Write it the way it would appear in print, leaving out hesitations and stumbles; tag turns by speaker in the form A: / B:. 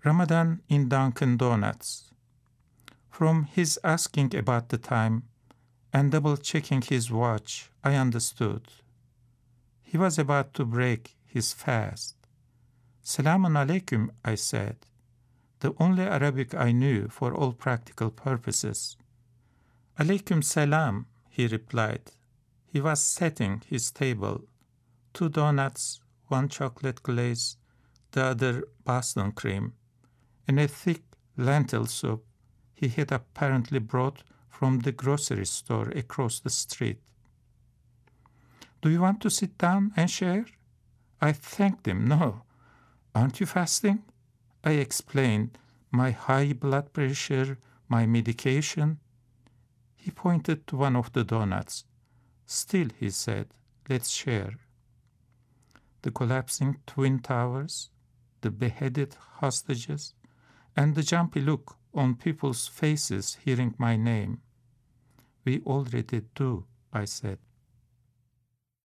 A: Ramadan in Dunkin' Donuts. From his asking about the time and double-checking his watch, I understood. He was about to break his fast. Salamun alaikum, I said, the only Arabic I knew for all practical purposes. Alaikum salam, he replied. He was setting his table. 2 donuts, 1 chocolate glaze, the other Boston cream, and a thick lentil soup he had apparently brought from the grocery store across the street. Do you want to sit down and share? I thanked him. No. Aren't you fasting? I explained my high blood pressure, my medication. He pointed to one of the donuts. Still, he said, let's share. The collapsing twin towers, the beheaded hostages, and the jumpy look on people's faces hearing my name. We already do, I said.